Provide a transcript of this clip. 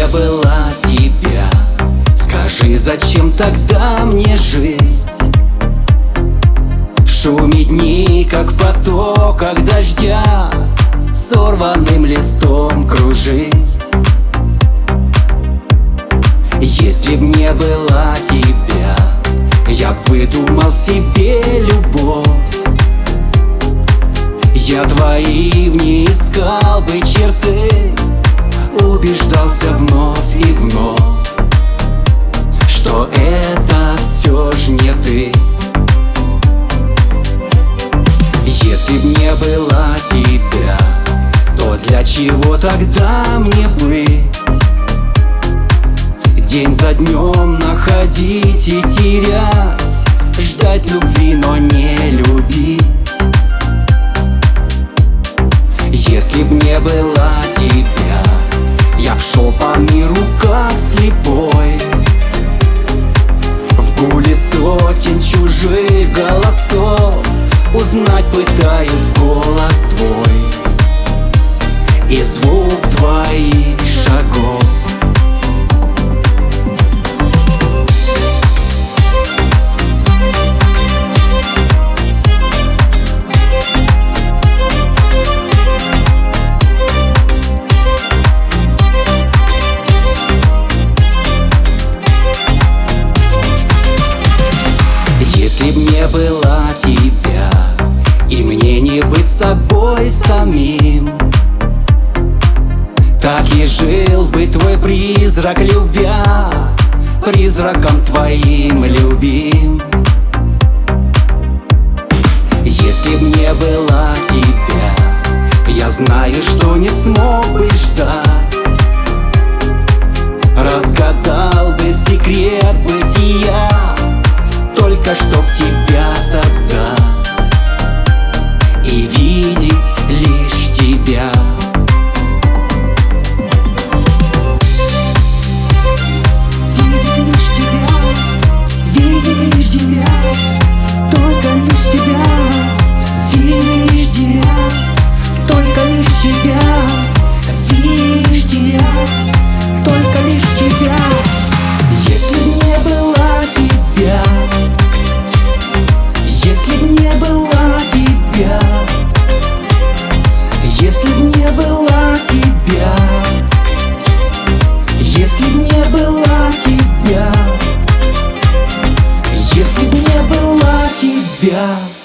не было тебя, скажи, зачем тогда мне жить? В шуме дни, как в потоках дождя, сорванным листом кружить. Если б не было тебя, я б выдумал себе любовь. Я твои в ней искал бы черты, убеждался вновь и вновь, что это все ж не ты. Если б не было тебя, то для чего тогда мне быть? День за днем находить и терять, ждать любви, но не любить. Если б не было тебя, я б шел по миру как слепой, в гуле сотен чужих голосов, узнать пытаясь голос твой и звук твоих шагов. Если б не было тебя, и мне не быть собой самим, так и жил бы твой призрак, любя, призраком твоим любим. Если б не было тебя, я знаю, что не смог бы ждать, разгадал бы секрет бытия, только чтоб тебя создать и видеть лишь тебя. Видеть лишь тебя, видеть лишь тебя, только лишь тебя, видеть тебя, только лишь тебя, видеть тебя, только лишь тебя. Если б не было тебя, если б не было тебя, если б не было тебя, если б не было тебя, если б не было тебя.